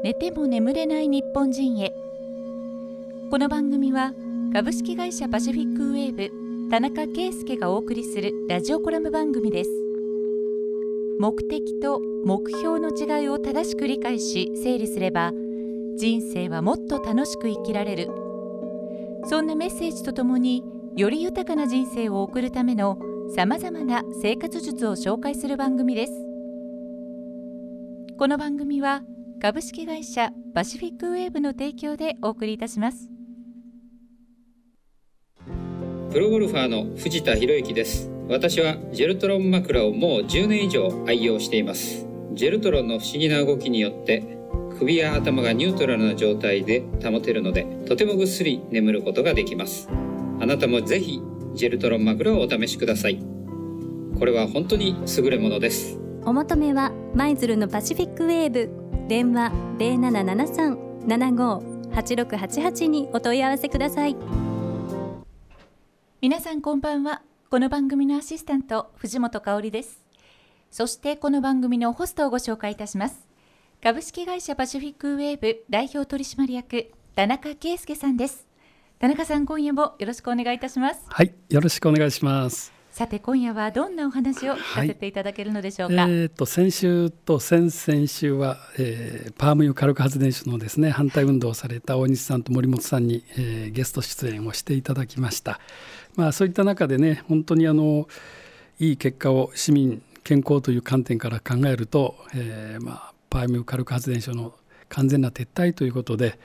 寝ても眠れない日本人へ。この番組は株式会社パシフィックウェーブ田中圭介がお送りするラジオコラム番組です。目的と目標の違いを正しく理解し整理すれば、人生はもっと楽しく生きられる。そんなメッセージとともに、より豊かな人生を送るためのさまざまな生活術を紹介する番組です。この番組は株式会社パシフィックウェーブの提供でお送りいたします。 プロゴルファーの藤田博之です。私はジェルトロン枕をもう10年以上愛用しています。ジェルトロンの不思議な動きによって首や頭がニュートラルな状態で保てるので、とてもぐっすり眠ることができます。あなたもぜひジェルトロン枕をお試しください。これは本当に優れものです。 お求めは舞鶴のパシフィックウェーブ、電話 0773-75-8688 にお問い合わせください。 皆さんこんばんは。この番組のアシスタント藤本香織です。そしてこの番組のホストをご紹介いたします。株式会社パシフィックウェーブ代表取締役田中圭介さんです。田中さん、今夜もよろしくお願いいたします。 はい、よろしくお願いします。 さて、今夜はどんなお話を聞かせていただけるのでしょうか。 先週と先々週は、パーム油火力発電所のですね、反対運動をされた大西さんと森本さんに、ゲスト出演をしていただきました。そういった中でね、本当にいい結果を市民健康という観点から考えると、パーム油火力発電所の完全な撤退ということで、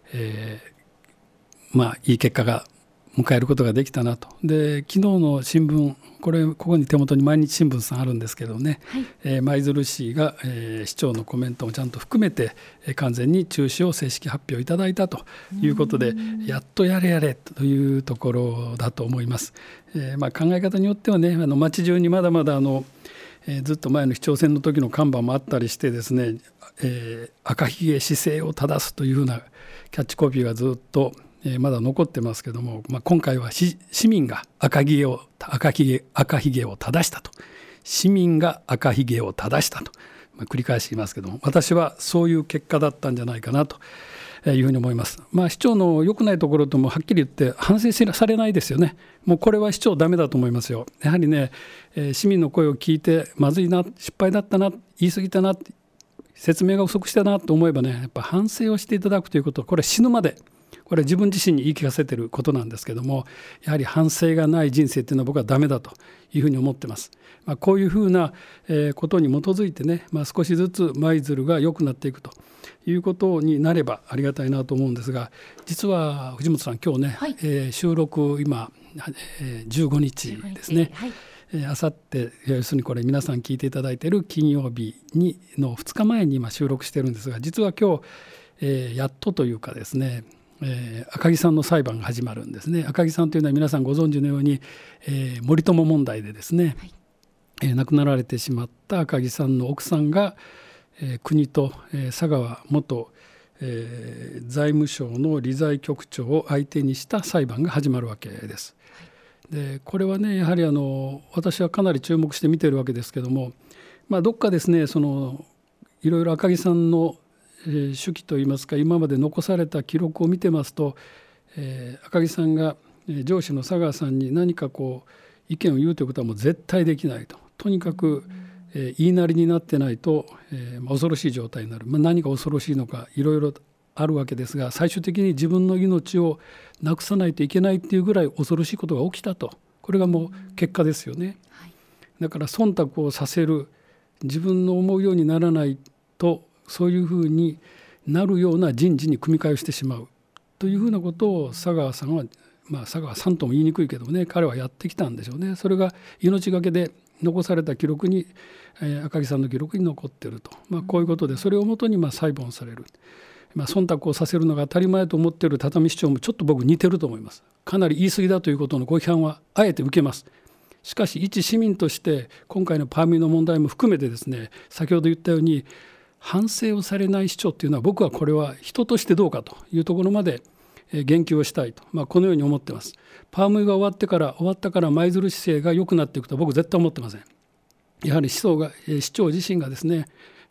いい結果が迎えることができたなと。で、昨日の新聞、ここに手元に毎日新聞さんあるんですけどね、舞鶴市が、市長のコメントもちゃんと含めて、完全に中止を正式発表いただいたということで、やっとやれやれというところだと思います。考え方によってはね、町中にまだまだずっと前の市長選の時の看板もあったりしてですね、赤ひげ姿勢を正すというふうなキャッチコピーがずっとまだ残ってますけども、今回は市民が赤ひげを正したと。市民が赤ひげを正したと、繰り返し言いますけども、私はそういう結果だったんじゃないかなというふうに思います。市長の良くないところともはっきり言って反省されないですよね。もうこれは市長ダメだと思いますよ。やはりね、市民の声を聞いてまずいな、失敗だったな、言い過ぎたな、説明が不足したなと思えばね、やっぱ反省をしていただくということ、これ死ぬまで、これ自分自身に言い聞かせていることなんですけども、やはり反省がない人生っていうのは僕はダメだというふうに思ってます。こういうふうなことに基づいてね、少しずつ舞鶴が良くなっていくということになればありがたいなと思うんですが、実は藤本さん、今日ね、収録今15日ですね。あさって、要するにこれ皆さん聞いていただいている金曜日の2日前に今収録してるんですが、実は今日、やっとというかですね、赤木さんの裁判が始まるんですね。赤木さんというのは皆さんご存知のように、森友問題でですね、亡くなられてしまった赤木さんの奥さんが、国と、佐川元、財務省の理財局長を相手にした裁判が始まるわけです。で、これはね、やはり私はかなり注目して見ているわけですけども、どっかですね、いろいろ赤木さんの手記といいますか、今まで残された記録を見てますと、赤木さんが上司の佐川さんに何か意見を言うということはもう絶対できないと。とにかく、言いなりになってないと、恐ろしい状態になる。何が恐ろしいのかいろいろあるわけですが、最終的に自分の命をなくさないといけないっていうぐらい恐ろしいことが起きたと。これがもう結果ですよね。だから忖度をさせる、自分の思うようにならないと、そういうふうになるような人事に組み替えをしてしまうというふうなことを佐川さんは、佐川さんとも言いにくいけどもね、彼はやってきたんでしょうね。それが命がけで残された記録に、赤木さんの記録に残っていると、こういうことで、それをもとに裁判される、忖度をさせるのが当たり前と思っている畳市長もちょっと僕似てると思います。かなり言い過ぎだということのご批判はあえて受けます。しかし一市民として今回のパーミーの問題も含めてですね、先ほど言ったように反省をされない市長っていうのは、僕はこれは人としてどうかというところまで言及をしたいと、このように思っています。パームが終わったから舞鶴市政が良くなっていくと僕絶対思ってません。やはり市長自身がですね、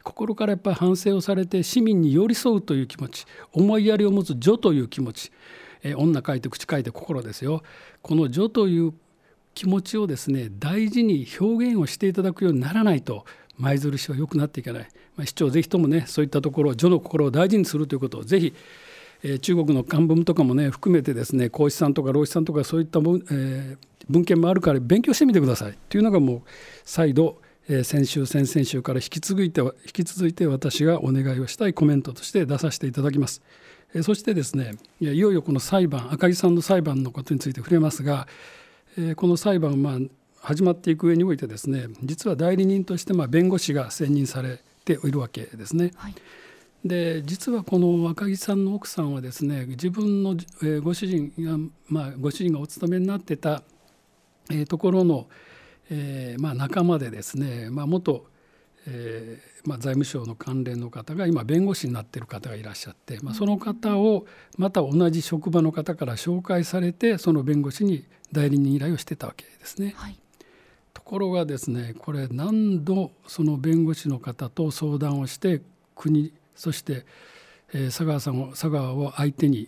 心からやっぱり反省をされて市民に寄り添うという気持ち、思いやりを持つ女という気持ち、女書いて口書いて心ですよ。この女という気持ちをですね、大事に表現をしていただくようにならないと舞鶴市は良くなっていけない。市長ぜひともね、そういったところ、女の心を大事にするということをぜひ、中国の漢文とかもね含めてですね、孔子さんとか老子さんとかそういった文献もあるから勉強してみてくださいというのがもう再度、先週先々週から引き続いて私がお願いをしたいコメントとして出させていただきます。そしてですね、いよいよこの裁判、赤木さんの裁判のことについて触れますが、この裁判始まっていく上においてですね、実は代理人として弁護士が選任されているわけですね。はい、で実はこの赤木さんの奥さんはですね、自分のご主人がお勤めになってたところの仲間でですね、元財務省の関連の方が今弁護士になっている方がいらっしゃって、その方をまた同じ職場の方から紹介されて、その弁護士に代理人依頼をしてたわけですね。はい、ところがですね、これ何度その弁護士の方と相談をして国、そして佐川を相手に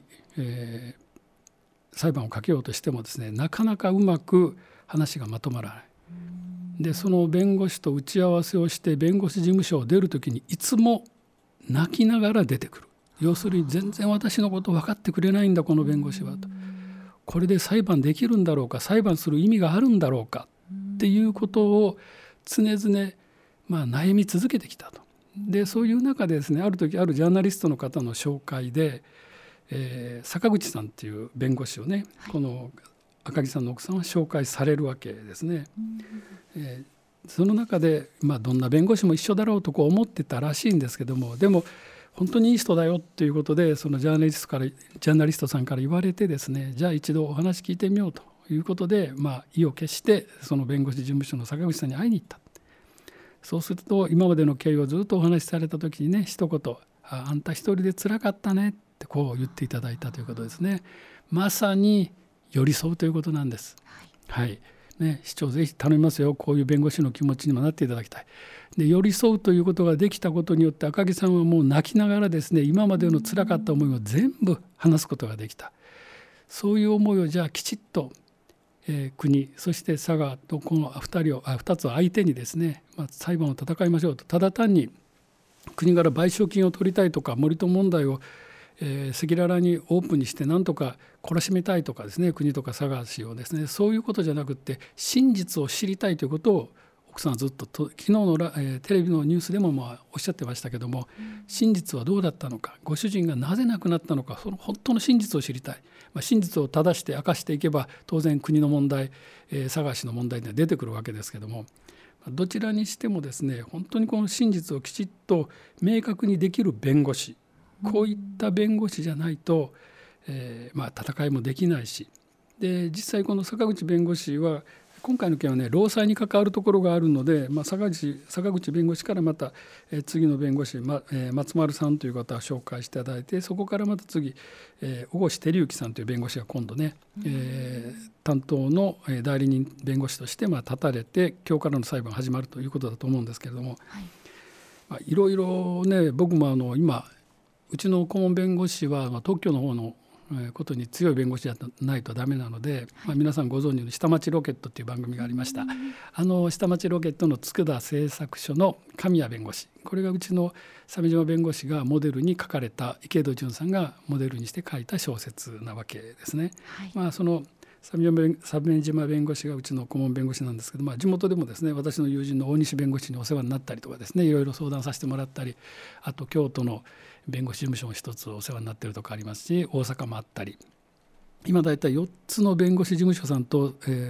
裁判をかけようとしてもですね、なかなかうまく話がまとまらない。でその弁護士と打ち合わせをして弁護士事務所を出るときにいつも泣きながら出てくる。要するに全然私のこと分かってくれないんだこの弁護士はと。これで裁判できるんだろうか、裁判する意味があるんだろうかっていうことを常々悩み続けてきたと。でそういう中でですね、ある時あるジャーナリストの方の紹介で、坂口さんっていう弁護士をね、この赤木さんの奥さんは紹介されるわけですね。その中で、どんな弁護士も一緒だろうと思ってたらしいんですけども、でも本当にいい人だよということで、そのジャーナリストさんから言われてですね、じゃあ一度お話聞いてみようということで、意を決してその弁護士事務所の坂口さんに会いに行った。そうすると今までの経緯をずっとお話しされた時にね、一言あんた一人で辛かったねって言っていただいたということですね。まさに寄り添うということなんです。はいね、市長ぜひ頼みますよ。こういう弁護士の気持ちにもなっていただきたい。で寄り添うということができたことによって赤木さんはもう泣きながらですね、今までの辛かった思いを全部話すことができた。そういう思いをじゃあきちっと、国そして佐賀とこの2つを相手にですね、裁判を戦いましょうと。ただ単に国から賠償金を取りたいとか、森友問題を赤裸々にオープンにして何とか懲らしめたいとかですね、国とか佐賀市をですね、そういうことじゃなくって真実を知りたいということを奥さんはずっと昨日のテレビのニュースでもおっしゃってましたけども、真実はどうだったのか、ご主人がなぜ亡くなったのか、その本当の真実を知りたい。真実を正して明かしていけば当然国の問題、佐賀市の問題が出てくるわけですけども、どちらにしてもですね、本当にこの真実をきちっと明確にできる弁護士、こういった弁護士じゃないと、戦いもできないし、で実際この坂口弁護士は今回の件はね、労災に関わるところがあるので、坂口弁護士からまた次の弁護士、松丸さんという方を紹介していただいて、そこからまた次小越照之さんという弁護士が今度ね、担当の代理人弁護士として立たれて、今日からの裁判が始まるということだと思うんですけれども、いろいろね、僕も今うちの顧問弁護士は特許の方のことに強い弁護士じゃないとダメなので、皆さんご存知の下町ロケットっていう番組がありました。下町ロケットの佃製作所の神谷弁護士、これがうちの鮫島弁護士がモデルに書かれた、池戸潤さんがモデルにして書いた小説なわけですね。その鮫島弁護士がうちの顧問弁護士なんですけど、地元でもですね、私の友人の大西弁護士にお世話になったりとかですね、いろいろ相談させてもらったり、あと京都の弁護士事務所も一つお世話になっているとこありますし、大阪もあったり、今だいたい4つの弁護士事務所さんと、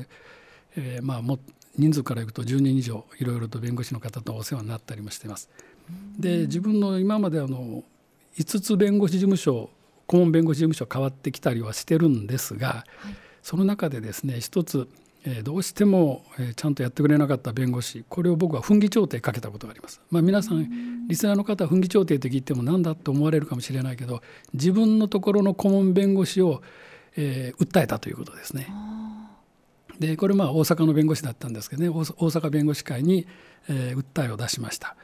人数からいくと10人以上いろいろと弁護士の方とお世話になったりもしています。で自分の今まで5つ弁護士事務所、顧問弁護士事務所変わってきたりはしてるんですが、その中でですね、一つどうしてもちゃんとやってくれなかった弁護士、これを僕は紛議調停かけたことがあります。皆さんリスナーの方は紛議調停って聞いても何だと思われるかもしれないけど、自分のところの顧問弁護士を、訴えたということですね。でこれ大阪の弁護士だったんですけどね、大阪弁護士会に、訴えを出しました。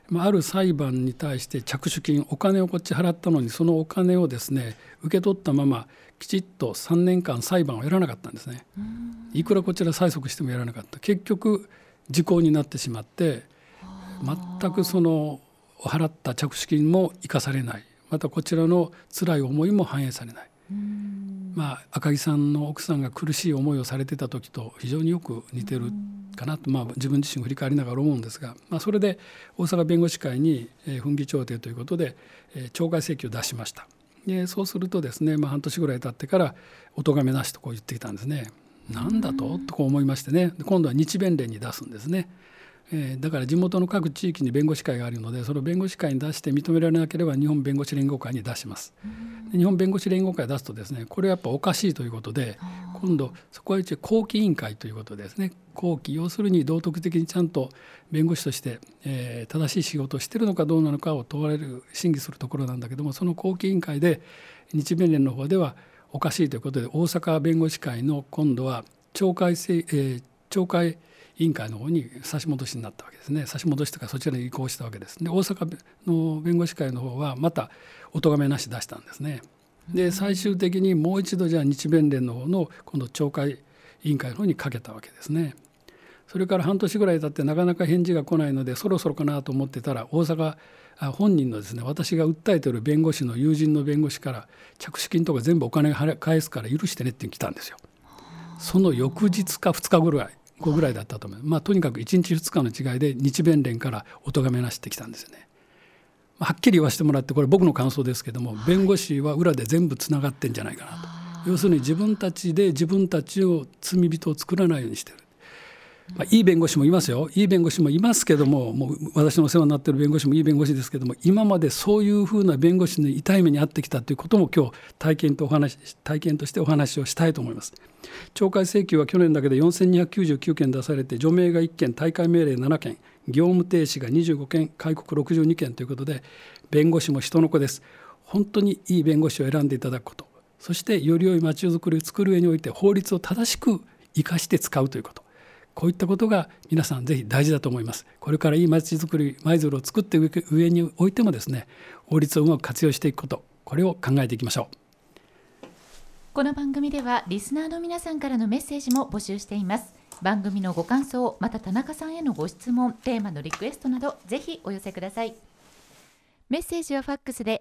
ある裁判に対して着手金お金をこっち払ったのに、そのお金をですね受け取ったままきちっと3年間裁判をやらなかったんですね。いくらこちら催促してもやらなかった。結局時効になってしまって、全くその払った着手金も生かされない、またこちらの辛い思いも反映されない。赤木さんの奥さんが苦しい思いをされてた時と非常によく似てるかなと、自分自身振り返りながら思うんですが、それで大阪弁護士会に紛議調停ということで懲戒請求を出しました。でそうするとですね、半年ぐらい経ってからお咎めなしとこう言ってきたんですね。なんだとこう思いましてね、今度は日弁連に出すんですね。だから地元の各地域に弁護士会があるので、その弁護士会に出して認められなければ日本弁護士連合会に出します。日本弁護士連合会を出すとですね、これはやっぱおかしいということで、今度そこは一応後期委員会ということですね。後期、要するに道徳的にちゃんと弁護士として、正しい仕事をしているのかどうなのかを問われる審議するところなんだけども、その後期委員会で日弁連の方ではおかしいということで、大阪弁護士会の今度は懲戒委員会の方に差し戻しになったわけですね。差し戻しとかそちらに移行したわけです。で大阪の弁護士会の方はまたお咎めなし出したんですね。で最終的にもう一度じゃあ日弁連の方の今度懲戒委員会の方にかけたわけですね。それから半年ぐらい経ってなかなか返事が来ないので、そろそろかなと思ってたら、大阪本人のですね、私が訴えている弁護士の友人の弁護士から着手金とか全部お金返すから許してねって来たんですよ。その翌日か2日ぐらい後ぐらいだったと思います。とにかく1日2日の違いで日弁連からお咎めなしってきたんですよね。はっきり言わせてもらって、これ僕の感想ですけども、弁護士は裏で全部つながってんじゃないかなと。要するに自分たちで自分たちを罪人を作らないようにしてる。いい弁護士もいますよ。いい弁護士もいますけども、もう私のお世話になっている弁護士もいい弁護士ですけども、今までそういうふうな弁護士の痛い目に遭ってきたということも今日体験としてお話をしたいと思います。懲戒請求は去年だけで4299件出されて、除名が1件、退会命令7件、業務停止が25件、戒告62件ということで、弁護士も人の子です。本当にいい弁護士を選んでいただくこと、そしてより良い街づくりを作る上において法律を正しく生かして使うということ、こういったことが皆さんぜひ大事だと思います。これからいい街づくり、舞鶴を作っていく上においてもですね、法律をうまく活用していくこと、これを考えていきましょう。 この番組ではリスナーの皆さんからのメッセージも募集しています。番組のご感想、また田中さんへのご質問、テーマのリクエストなどぜひお寄せください。メッセージはファックスで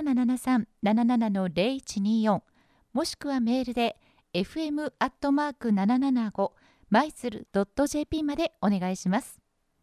0773-77-0124 もしくはメールで fm@775マイズル .jp までお願いします。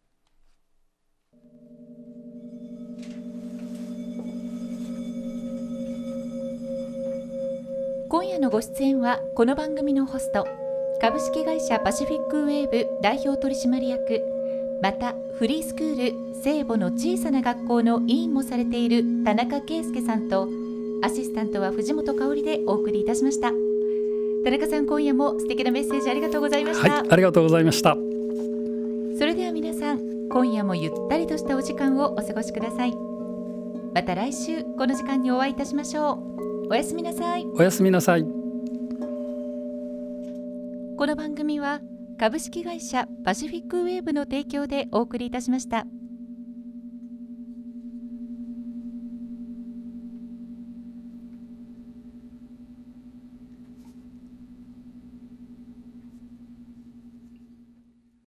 今夜のご出演はこの番組のホスト、株式会社パシフィックウェーブ代表取締役、またフリースクール聖母の小さな学校の委員もされている田中圭介さんと、アシスタントは藤本香織でお送りいたしました。田中さん、今夜も素敵なメッセージありがとうございました。 ありがとうございました。 それでは皆さん、今夜もゆったりとしたお時間をお過ごしください。また来週この時間にお会いいたしましょう。おやすみなさい。 おやすみなさい。 この番組は株式会社パシフィックウェーブの提供でお送りいたしました。